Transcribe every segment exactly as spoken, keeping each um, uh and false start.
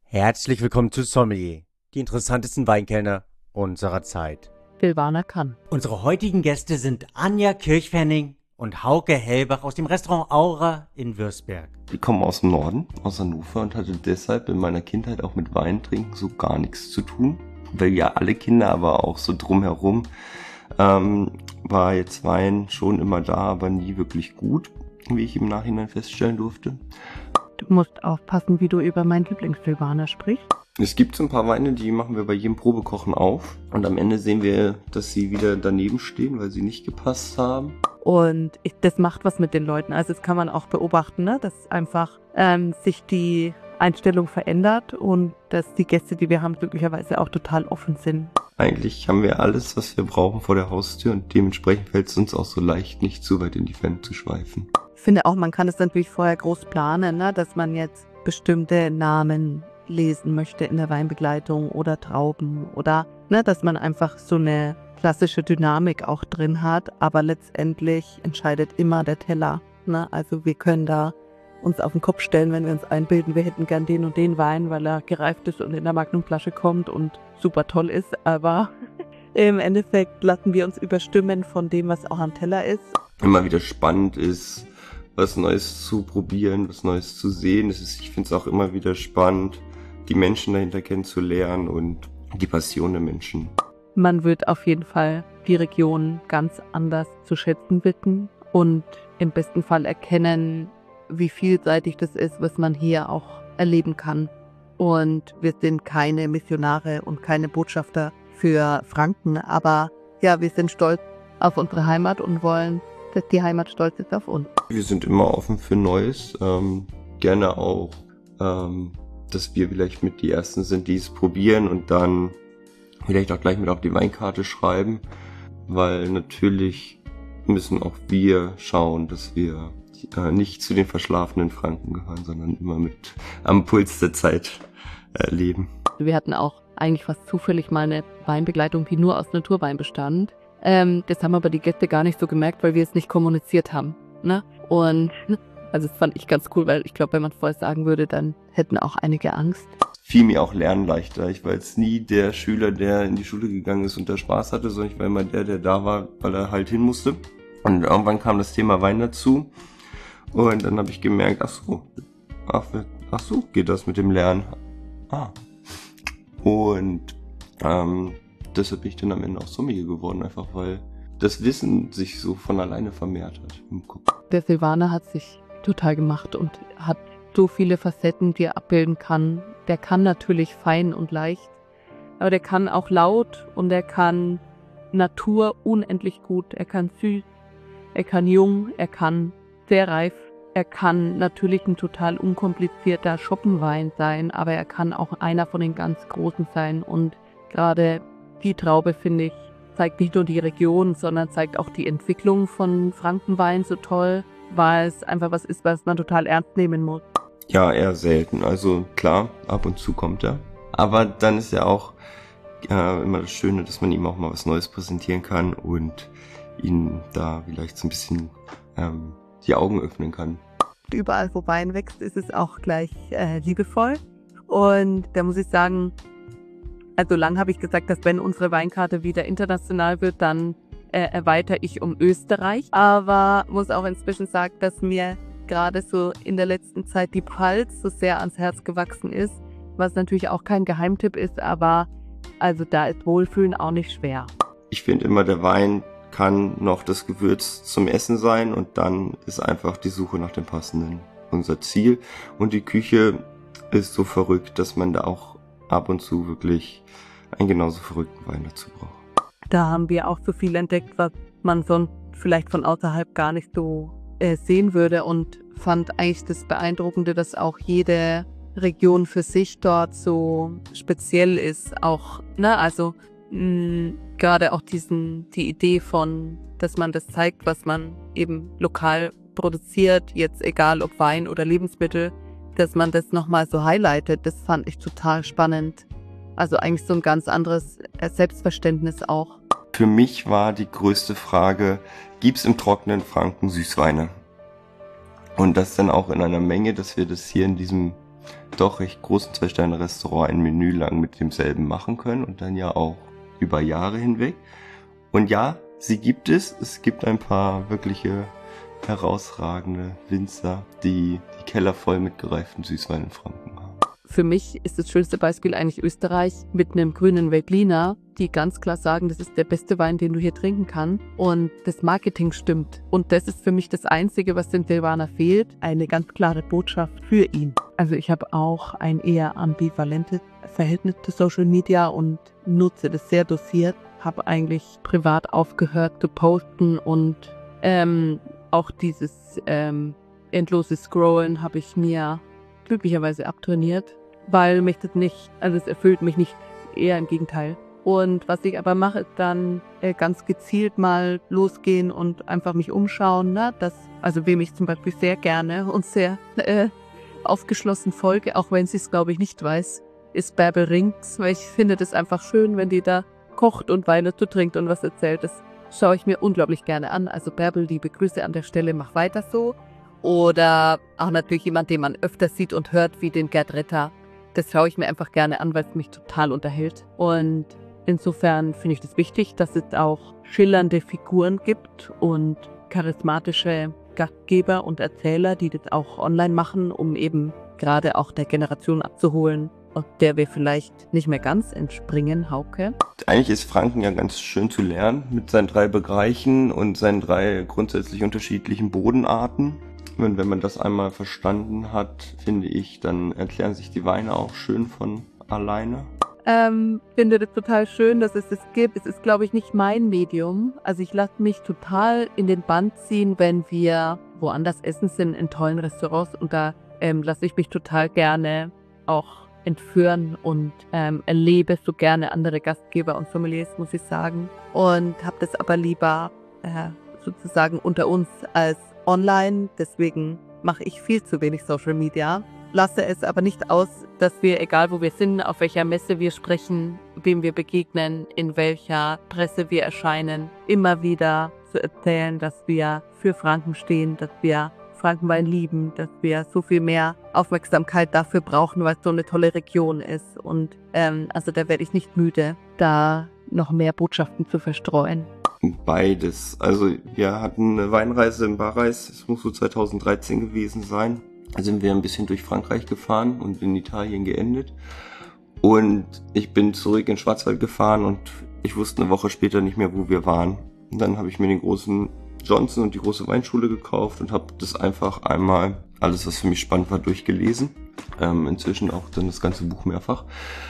Herzlich willkommen zu Sommelier, die interessantesten Weinkellner unserer Zeit. Silvana Kann. Unsere heutigen Gäste sind Anja Kirchpfennig und Hauke Hellbach aus dem Restaurant Aura in Würzberg. Ich komme aus dem Norden, aus Hannover, und hatte deshalb in meiner Kindheit auch mit Weintrinken so gar nichts zu tun. Weil ja alle Kinder, aber auch so drumherum, ähm, war jetzt Wein schon immer da, aber nie wirklich gut, wie ich im Nachhinein feststellen durfte. Du musst aufpassen, wie du über meinen Lieblings-Silvaner sprichst. Es gibt so ein paar Weine, die machen wir bei jedem Probekochen auf. Und am Ende sehen wir, dass sie wieder daneben stehen, weil sie nicht gepasst haben. Und ich, das macht was mit den Leuten. Also das kann man auch beobachten, ne? Dass einfach ähm, sich die Einstellung verändert und dass die Gäste, die wir haben, glücklicherweise auch total offen sind. Eigentlich haben wir alles, was wir brauchen vor der Haustür, und dementsprechend fällt es uns auch so leicht, nicht zu weit in die Ferne zu schweifen. Ich finde auch, man kann es natürlich vorher groß planen, ne? Dass man jetzt bestimmte Namen lesen möchte in der Weinbegleitung oder Trauben oder ne, dass man einfach so eine klassische Dynamik auch drin hat, aber letztendlich entscheidet immer der Teller. Ne? Also wir können da uns auf den Kopf stellen, wenn wir uns einbilden, wir hätten gern den und den Wein, weil er gereift ist und in der Magnumflasche kommt und super toll ist, aber im Endeffekt lassen wir uns überstimmen von dem, was auch am Teller ist. Immer wieder spannend ist, was Neues zu probieren, was Neues zu sehen. Es ist, ich finde es auch immer wieder spannend, die Menschen dahinter kennenzulernen und die Passion der Menschen. Man wird auf jeden Fall die Region ganz anders zu schätzen wissen und im besten Fall erkennen, wie vielseitig das ist, was man hier auch erleben kann. Und wir sind keine Missionare und keine Botschafter für Franken, aber ja, wir sind stolz auf unsere Heimat und wollen, dass die Heimat stolz ist auf uns. Wir sind immer offen für Neues, ähm, gerne auch, ähm, dass wir vielleicht mit die Ersten sind, die es probieren und dann vielleicht auch gleich mit auf die Weinkarte schreiben, weil natürlich müssen auch wir schauen, dass wir äh, nicht zu den verschlafenen Franken gehören, sondern immer mit am Puls der Zeit äh, leben. Wir hatten auch eigentlich fast zufällig mal eine Weinbegleitung, die nur aus Naturwein bestand. Ähm, das haben aber die Gäste gar nicht so gemerkt, weil wir es nicht kommuniziert haben. Ne? Und also das fand ich ganz cool, weil ich glaube, wenn man vorher sagen würde, dann hätten auch einige Angst. Fiel mir auch Lernen leichter. Ich war jetzt nie der Schüler, der in die Schule gegangen ist und da Spaß hatte, sondern ich war immer der, der da war, weil er halt hin musste. Und irgendwann kam das Thema Wein dazu. Und dann habe ich gemerkt, ach so, ach, ach so, geht das mit dem Lernen. Ah. Und ähm, deshalb bin ich dann am Ende auch Sommelier geworden, einfach weil das Wissen sich so von alleine vermehrt hat im Kopf. Der Silvaner hat sich total gemacht und hat so viele Facetten, die er abbilden kann. Der kann natürlich fein und leicht, aber der kann auch laut und er kann Natur unendlich gut. Er kann süß, er kann jung, er kann sehr reif. Er kann natürlich ein total unkomplizierter Schoppenwein sein, aber er kann auch einer von den ganz Großen sein. Und gerade die Traube, finde ich, zeigt nicht nur die Region, sondern zeigt auch die Entwicklung von Frankenwein so toll, weil es einfach was ist, was man total ernst nehmen muss. Ja, eher selten. Also klar, ab und zu kommt er. Aber dann ist ja auch äh, immer das Schöne, dass man ihm auch mal was Neues präsentieren kann und ihn da vielleicht so ein bisschen ähm, die Augen öffnen kann. Überall, wo Wein wächst, ist es auch gleich äh, liebevoll. Und da muss ich sagen, also lang habe ich gesagt, dass wenn unsere Weinkarte wieder international wird, dann äh, erweitere ich um Österreich. Aber muss auch inzwischen sagen, dass mir gerade so in der letzten Zeit die Pfalz so sehr ans Herz gewachsen ist, was natürlich auch kein Geheimtipp ist, aber also da ist Wohlfühlen auch nicht schwer. Ich finde immer, der Wein kann noch das Gewürz zum Essen sein und dann ist einfach die Suche nach dem Passenden unser Ziel. Und die Küche ist so verrückt, dass man da auch ab und zu wirklich einen genauso verrückten Wein dazu braucht. Da haben wir auch so viel entdeckt, was man sonst vielleicht von außerhalb gar nicht so äh, sehen würde und fand eigentlich das Beeindruckende, dass auch jede Region für sich dort so speziell ist. Auch, ne, also mh, gerade auch diesen, die Idee von, dass man das zeigt, was man eben lokal produziert, jetzt egal ob Wein oder Lebensmittel, dass man das nochmal so highlightet, das fand ich total spannend. Also eigentlich so ein ganz anderes Selbstverständnis auch. Für mich war die größte Frage, gibt es im trockenen Franken Süßweine? Und das dann auch in einer Menge, dass wir das hier in diesem doch recht großen Zwei-Sterne-Restaurant ein Menü lang mit demselben machen können und dann ja auch über Jahre hinweg. Und ja, sie gibt es. Es gibt ein paar wirkliche herausragende Winzer, die die Keller voll mit gereiftem Süßwein in Franken haben. Für mich ist das schönste Beispiel eigentlich Österreich mit einem grünen Veltliner, die ganz klar sagen, das ist der beste Wein, den du hier trinken kannst. Und das Marketing stimmt. Und das ist für mich das Einzige, was dem Silvaner fehlt. Eine ganz klare Botschaft für ihn. Also ich habe auch ein eher ambivalentes Verhältnis zu Social Media und nutze das sehr dosiert. Habe eigentlich privat aufgehört zu posten und ähm, auch dieses ähm, endlose Scrollen habe ich mir glücklicherweise abtrainiert, weil mich das nicht, also es erfüllt mich nicht, eher im Gegenteil. Und was ich aber mache, ist dann äh, ganz gezielt mal losgehen und einfach mich umschauen, ne? Das, also wem ich zum Beispiel sehr gerne und sehr äh, aufgeschlossen folge, auch wenn sie es glaube ich nicht weiß, ist Bärbel Rinks, weil ich finde das einfach schön, wenn die da kocht und Weine zu trinkt und was erzählt. Das schaue ich mir unglaublich gerne an. Also Bärbel, liebe Grüße an der Stelle, mach weiter so. Oder auch natürlich jemand, den man öfter sieht und hört, wie den Gerd Ritter. Das schaue ich mir einfach gerne an, weil es mich total unterhält. Und insofern finde ich das wichtig, dass es auch schillernde Figuren gibt und charismatische Gastgeber und Erzähler, die das auch online machen, um eben gerade auch der Generation abzuholen, aus der wir vielleicht nicht mehr ganz entspringen, Hauke. Eigentlich ist Franken ja ganz schön zu lernen mit seinen drei Bereichen und seinen drei grundsätzlich unterschiedlichen Bodenarten. Und wenn man das einmal verstanden hat, finde ich, dann erklären sich die Weine auch schön von alleine. Ähm, finde das total schön, dass es das gibt. Es ist, glaube ich, nicht mein Medium. Also ich lasse mich total in den Bann ziehen, wenn wir woanders essen sind, in tollen Restaurants. Und da ähm, lasse ich mich total gerne auch entführen und ähm, erlebe so gerne andere Gastgeber und Sommeliers, muss ich sagen. Und habe das aber lieber äh, sozusagen unter uns als online, deswegen mache ich viel zu wenig Social Media. Lasse es aber nicht aus, dass wir, egal wo wir sind, auf welcher Messe wir sprechen, wem wir begegnen, in welcher Presse wir erscheinen, immer wieder zu erzählen, dass wir für Franken stehen, dass wir Frankenwein lieben, dass wir so viel mehr Aufmerksamkeit dafür brauchen, weil es so eine tolle Region ist. Und ähm, also da werde ich nicht müde, da noch mehr Botschaften zu verstreuen. Beides. Also wir hatten eine Weinreise in Barreis, es muss so zweitausenddreizehn gewesen sein. Da sind wir ein bisschen durch Frankreich gefahren und in Italien geendet. Und ich bin zurück in Schwarzwald gefahren und ich wusste eine Woche später nicht mehr, wo wir waren. Und dann habe ich mir den großen Johnson und die große Weinschule gekauft und habe das einfach einmal, alles was für mich spannend war, durchgelesen. Ähm, inzwischen auch dann das ganze Buch mehrfach.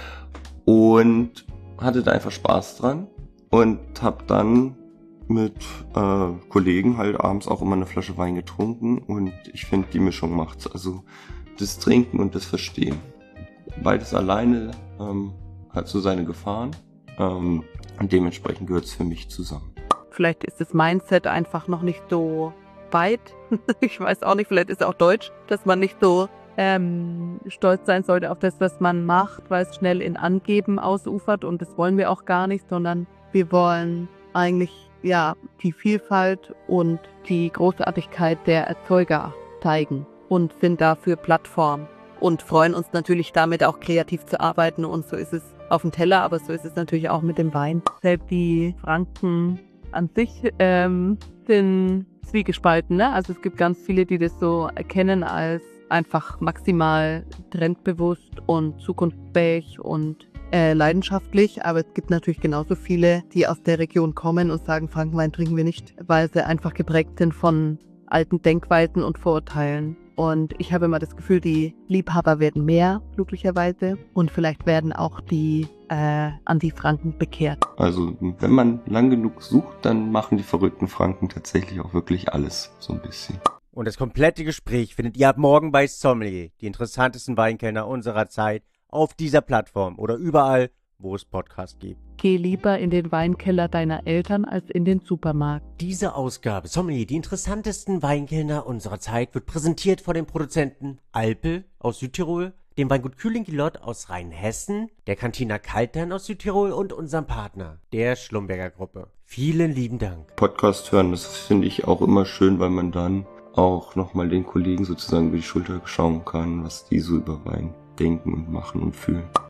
Und hatte da einfach Spaß dran. Und habe dann mit äh, Kollegen halt abends auch immer eine Flasche Wein getrunken. Und ich finde, die Mischung macht's. Also das Trinken und das Verstehen. Beides alleine ähm, hat so seine Gefahren. Ähm, und dementsprechend gehört's für mich zusammen. Vielleicht ist das Mindset einfach noch nicht so weit. Ich weiß auch nicht, vielleicht ist es auch deutsch, dass man nicht so ähm, stolz sein sollte auf das, was man macht, weil es schnell in Angeben ausufert. Und das wollen wir auch gar nicht, sondern wir wollen eigentlich ja die Vielfalt und die Großartigkeit der Erzeuger zeigen und sind dafür Plattform und freuen uns natürlich damit auch kreativ zu arbeiten. Und so ist es auf dem Teller, aber so ist es natürlich auch mit dem Wein. Selbst die Franken an sich ähm, sind zwiegespalten, ne? Also es gibt ganz viele, die das so erkennen als einfach maximal trendbewusst und zukunftsfähig und Äh, leidenschaftlich, aber es gibt natürlich genauso viele, die aus der Region kommen und sagen, Frankenwein trinken wir nicht, weil sie einfach geprägt sind von alten Denkweisen und Vorurteilen. Und ich habe immer das Gefühl, die Liebhaber werden mehr, glücklicherweise, und vielleicht werden auch die äh, Anti-Franken bekehrt. Also wenn man lang genug sucht, dann machen die verrückten Franken tatsächlich auch wirklich alles so ein bisschen. Und das komplette Gespräch findet ihr ab morgen bei Sommelier, die interessantesten Weinkellner unserer Zeit, auf dieser Plattform oder überall, wo es Podcasts gibt. Geh lieber in den Weinkeller deiner Eltern als in den Supermarkt. Diese Ausgabe Sommelier, die interessantesten Weinkellner unserer Zeit, wird präsentiert von den Produzenten Alpel aus Südtirol, dem Weingut Kühling-Gillott aus Rheinhessen, der Cantina Kaltern aus Südtirol und unserem Partner, der Schlumberger Gruppe. Vielen lieben Dank. Podcast hören, das finde ich auch immer schön, weil man dann auch nochmal den Kollegen sozusagen über die Schulter schauen kann, was die so über Wein denken und machen und fühlen.